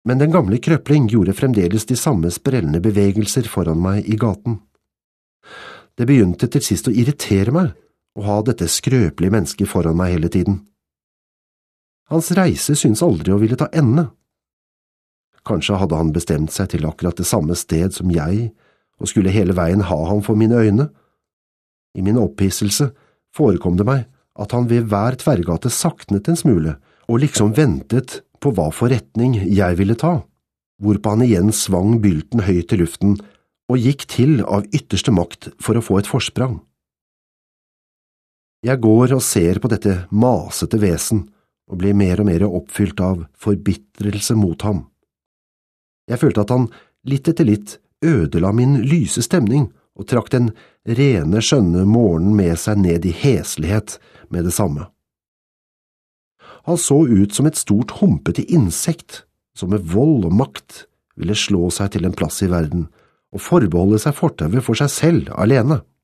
men den gamle krøpling gjorde fremdeles de samme sprellende bevegelser foran meg i gaten. Det begynte til sist å irritere meg å ha dette skrøpelige mennesket foran meg hele tiden. Hans reise syntes aldri å ville ta ende. Kanskje hadde han bestemt seg til akkurat det samme sted som jeg, og skulle hele veien ha ham for mine øyne. I min opphisselse forekom det meg at han ved hver tverrgate saknet en smule, og liksom ventet på hva for retning jeg ville ta, hvorpå han igjen svang bylten høyt i luften og gikk til av ytterste makt for å få et forsprang. Jeg går og ser på dette masete vesen og blir mer og mer oppfylt av forbitrelse mot ham. Jeg følte at han litt etter litt ødela min lyse stemning og trakk den rene, skjønne morgenen med seg ned i heslighet med det samme. Han så ut som et stort humpete insekt, som med vold og makt ville slå seg til en plass i verden og forbeholde seg fortauet for seg selv alene.